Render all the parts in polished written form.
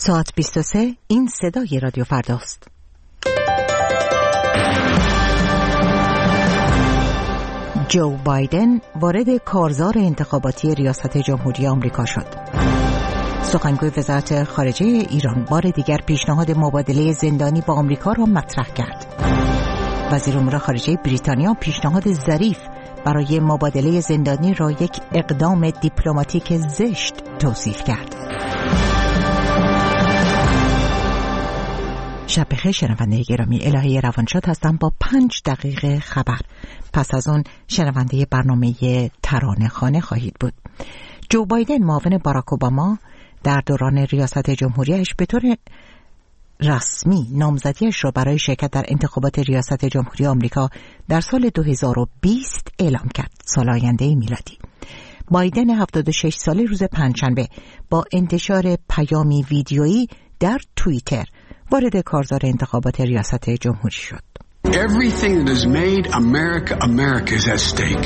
ساعت 23 این صدای رادیو فرداست. جو بایدن وارد کارزار انتخاباتی ریاست جمهوری آمریکا شد. سخنگوی وزارت خارجه ایران بار دیگر پیشنهاد مبادله زندانی با آمریکا را مطرح کرد. وزیر امور خارجه بریتانیا پیشنهاد ظریف برای مبادله زندانی را یک اقدام دیپلماتیک زشت توصیف کرد. شب بخیر شنونده گرامی، الهه روانشاد هستم با 5 دقیقه خبر. پس از اون شنونده برنامه ترانه خانه خواهید بود. جو بایدن معاون باراک اوباما در دوران ریاست جمهوریش به طور رسمی نامزدیش را برای شرکت در انتخابات ریاست جمهوری آمریکا در سال 2020 اعلام کرد، سال آینده میلادی. بایدن 76 ساله روز پنجشنبه با انتشار پیامی ویدیویی در توییتر وارد کارزار انتخابات ریاست جمهوری شد. Everything that has made America America is at stake.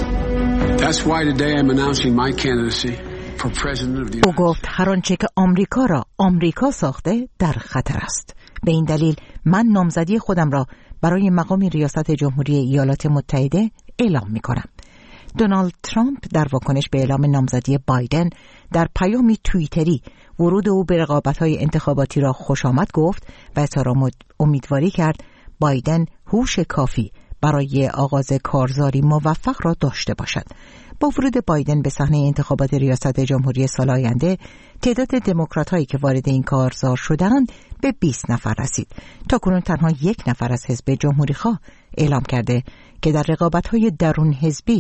That's why today I'm announcing my candidacy for president of the United States. او گفت هر آنچه که آمریکا را آمریکا ساخته در خطر است. به این دلیل من نامزدی خودم را برای مقام ریاست جمهوری ایالات متحده اعلام می‌کنم. دونالد ترامپ در واکنش به اعلام نامزدی بایدن در پیامی توییتری ورود او به رقابت‌های انتخاباتی را خوشامد گفت و اظهار امیدواری کرد بایدن هوش کافی برای آغاز کارزاری موفق را داشته باشد. با ورود بایدن به صحنه انتخابات ریاست جمهوری سال آینده، تعداد دموکرات‌هایی که وارد این کارزار شدند به 20 نفر رسید. تاکنون تنها 1 نفر از حزب جمهوری‌خواه اعلام کرده که در رقابت‌های درون حزبی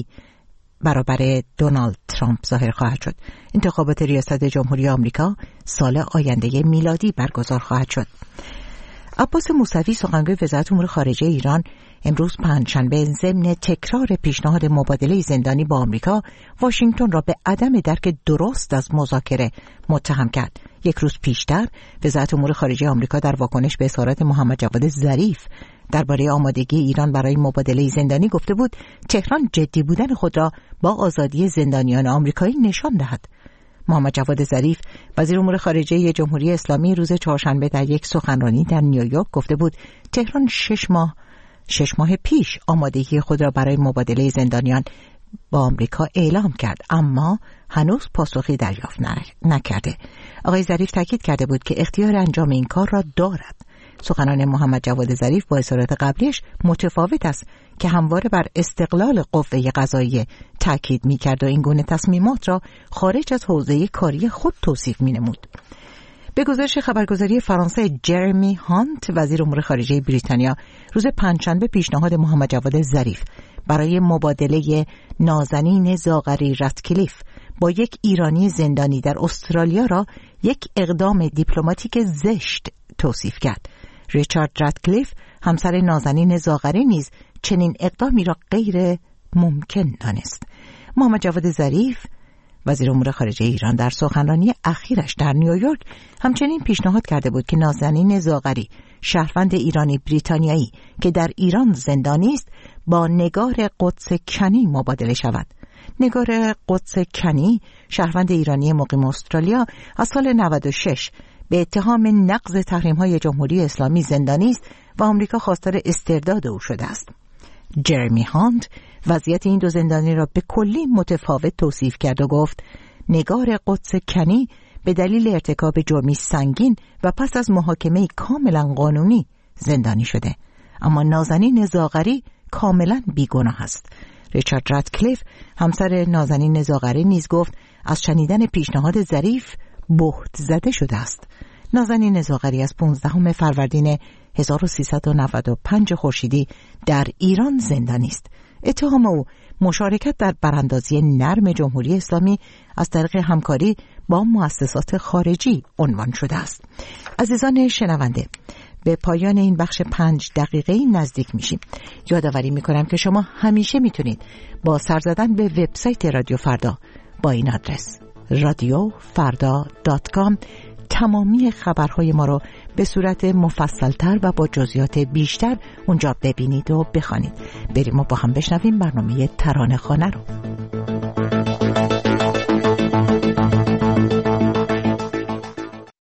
برابر دونالد ترامپ ظاهر خواهد شد. انتخابات ریاست جمهوری آمریکا سال آینده میلادی برگزار خواهد شد. عباس موسوی سخنگوی وزارت امور خارجه ایران امروز پنجشنبه ضمن تکرار پیشنهاد مبادله زندانی با آمریکا واشنگتن را به عدم درک درست از مذاکره متهم کرد. یک روز پیشتر وزارت امور خارجه آمریکا در واکنش به اظهارات محمد جواد ظریف درباره آمادگی ایران برای مبادله زندانی گفته بود تهران جدی بودن خود را با آزادی زندانیان آمریکایی نشان دهد. محمد جواد ظریف وزیر امور خارجه جمهوری اسلامی روز چهارشنبه در یک سخنرانی در نیویورک گفته بود تهران 6 ماه پیش آمادگی خود را برای مبادله زندانیان با آمریکا اعلام کرد، اما هنوز پاسخی دریافت نکرده. آقای ظریف تاکید کرده بود که اختیار انجام این کار را دارد. سخنان محمد جواد ظریف با اظهارات قبلیش متفاوت است که همواره بر استقلال قوه قضاییه تاکید می‌کرد و این گونه تصمیمات را خارج از حوزه کاری خود توصیف می‌نمود. به گزارش خبرگزاری فرانسه، جرمی هانت وزیر امور خارجه بریتانیا روز پنجشنبه پیشنهاد محمد جواد ظریف برای مبادله نازنین زاغری رتکلیف با یک ایرانی زندانی در استرالیا را یک اقدام دیپلماتیک زشت توصیف کرد. ریچارد رتکلیف همسر نازنین زاغری نیز چنین اقدامی را غیر ممکن دانست. محمد جواد ظریف وزیر امور خارجه ایران در سخنرانی اخیرش در نیویورک همچنین پیشنهاد کرده بود که نازنین زاغری شهروند ایرانی بریتانیایی که در ایران زندانی است با نگار قدس کنی مبادله شود. نگار قدس کنی شهروند ایرانی مقیم استرالیا از سال 96 به اتهام نقض تحریم‌های جمهوری اسلامی زندانی است و آمریکا خواستار استرداد او شده است. جرمی هانت وضعیت این دو زندانی را به کلی متفاوت توصیف کرد و گفت نگار قدس کنی به دلیل ارتکاب جرمی سنگین و پس از محاکمه کاملا قانونی زندانی شده، اما نازنین زاغری کاملا بیگناه است. ریچارد رتکلیف همسر نازنین زاغری نیز گفت از شنیدن پیشنهاد ظریف بهت زده شده است. نازنین زاغری از 15 فروردین 1395 خورشیدی در ایران زندانی است. اتهام او مشارکت در براندازی نرم جمهوری اسلامی از طریق همکاری با مؤسسات خارجی عنوان شده است. عزیزان شنونده، به پایان این بخش 5 دقیقه‌ای نزدیک میشیم. یادآوری میکنم که شما همیشه میتونید با سر زدن به وبسایت رادیو فردا با این آدرس radiofarda.com تمامی خبرهای ما رو به صورت مفصل‌تر و با جزئیات بیشتر اونجا ببینید و بخوانید. بریم و با هم بشنویم برنامه ترانه خانه رو.